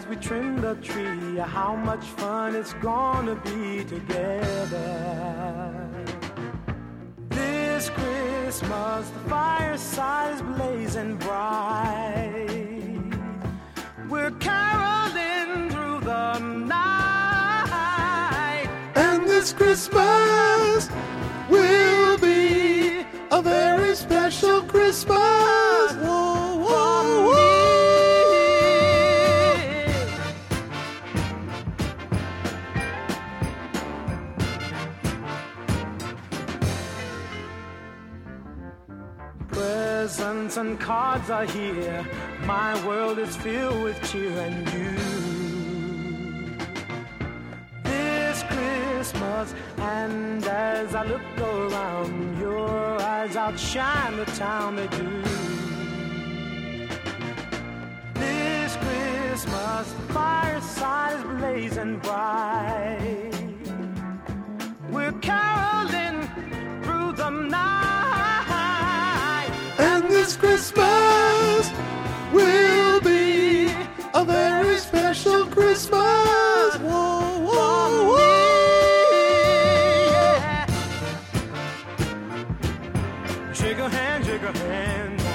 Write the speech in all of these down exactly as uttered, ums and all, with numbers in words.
we trim the tree, how much fun it's gonna be together. This Christmas, the fireside is blazing bright. We're caroling through the night. And this Christmas will be a very special Christmas. Whoa, whoa, whoa. Presents and cards are here. My world is filled with cheer and you. This Christmas, and as I look around, your eyes outshine the town they do. This Christmas, the fireside is blazing bright. We're caroling through the night. And this Christmas will be a very special Christmas. Whoa, whoa, whoa. Shake a hand, shake a hand now.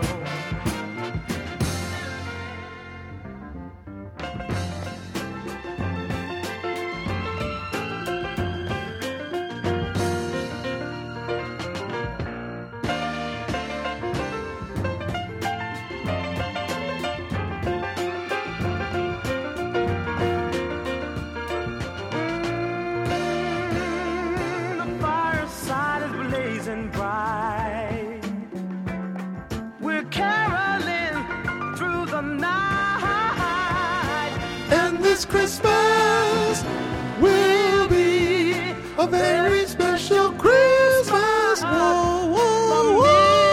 The fireside is blazing bright. We're caroling through the night. And this Christmas will be a very special Christmas. Whoa, whoa, whoa.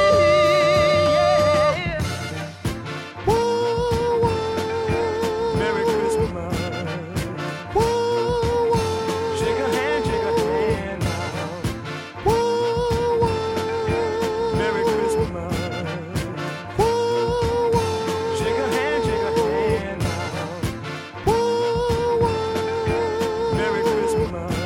Whoa, whoa. Merry Christmas. Whoa, whoa. Shake a hand, shake a hand now. Whoa, whoa. Merry Christmas. Whoa, whoa. Shake a hand, shake a hand now. Whoa, whoa. Merry Christmas.